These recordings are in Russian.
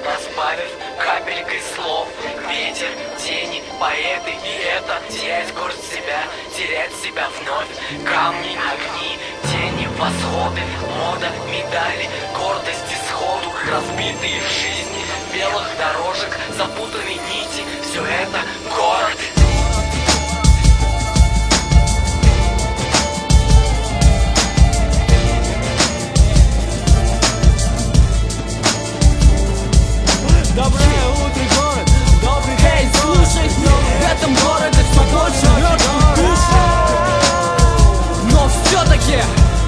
разбавив капелькой слов. Ветер, тени, поэты, и это терять горсть себя, терять себя вновь. Камни, огни, тени, восходы, мода, медали, гордость исходу, разбитые в жизни, белых дорожек, запутанные нити. Все это город. Доброе утро, город! Добрый день, слушай! В этом городе спокойно живет душа. Но все-таки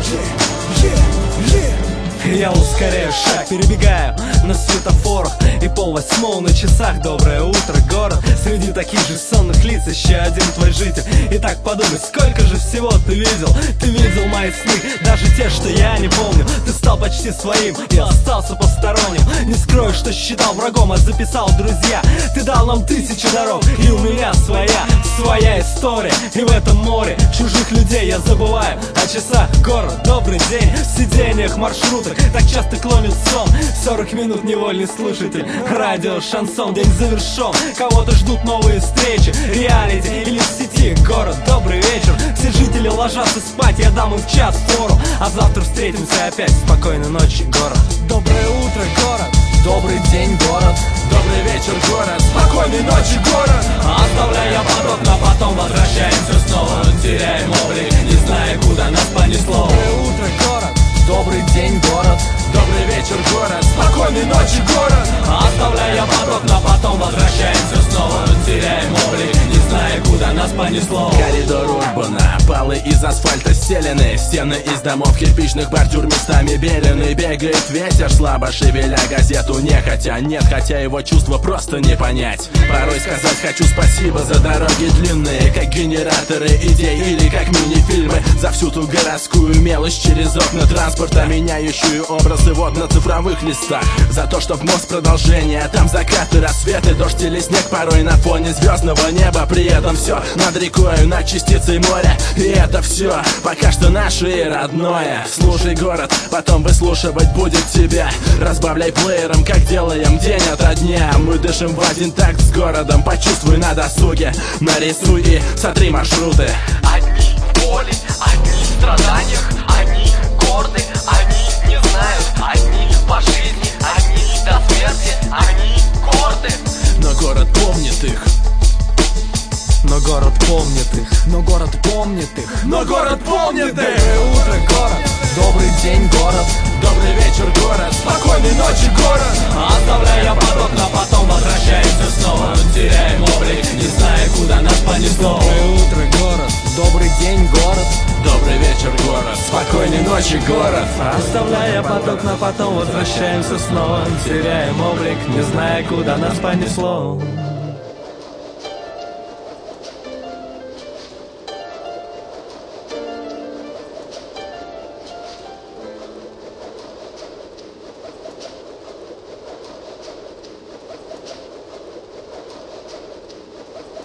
я ускоряю шаг, перебегаю на светофорах и 7:30 на часах. Доброе утро, город! Среди таких же сонных лиц еще один твой житель. Итак, подумай, сколько же всего ты видел? Ты видел мои сны, даже те, что я не помню. Ты стал почти своим и остался посторонним. Не скрою, что считал врагом, а записал в друзья. Ты дал нам 1000 дорог, и у меня своя история. И в этом море чужих людей я забываю о часах. Город, добрый день, в сиденьях маршруток так часто клонит сон. 40 минут невольный слушатель, радио, шансон. День завершен, кого-то ждут новые встречи, реалити или в сети. Город, добрый вечер, все жители ложатся спать, я дам им в час фору. А завтра встретимся опять, спокойной ночи, город. Доброе утро, город! Добрый день, город! Добрый вечер, город! Спокойной ночи, город! Оставляя поток, но потом возвращаемся снова. Теряем облик, не зная, куда нас понесло. Доброе утро, город! Добрый день, город! Добрый вечер, город! Спокойной ночи, город! Оставляя поток, но потом возвращаемся снова. Теряем облик, не зная, куда нас понесло. Коридор Урбана, полы из асфальта стелены, стены из домов кирпичных, бордюр местами беленый. Бегает ветер, слабо шевеля газету, нехотя, нет, хотя его чувства просто не понять. Порой сказать хочу спасибо за дороги длинные, как генераторы идей или как мини-фильмы. За всю ту городскую мелочь через окна транспорта, меняющую образы вот на цифровых листах. За то, что в мост продолжение, там закаты, рассветы, дождь или снег порой на фоне звездного неба. При этом все над рекою, над частицей моря. И это все пока что наше и родное. Слушай, город, потом выслушивать будет тебя. Разбавляй плеером, как делаем день ото дня. Мы дышим в один такт с городом, почувствуй на досуге. Нарисуй и сотри маршруты. Одни боли, одни в страданиях, одни горды, они не знают, одни по жизни, одни до смерти, они горды. Но город помнит их. Но город помнит их. Но город помнит их. Но город помнит их. Доброе утро, город! Добрый день, город! Добрый вечер, город! Спокойной ночи, город! Оставляя поток, но потом возвращаемся снова. Теряем облик, не зная, куда нас понесло. Доброе утро, город! Добрый день, город! Добрый вечер, город! Спокойной ночи, город! Оставляя поток, но потом возвращаемся снова. Теряем облик, не зная, куда нас понесло.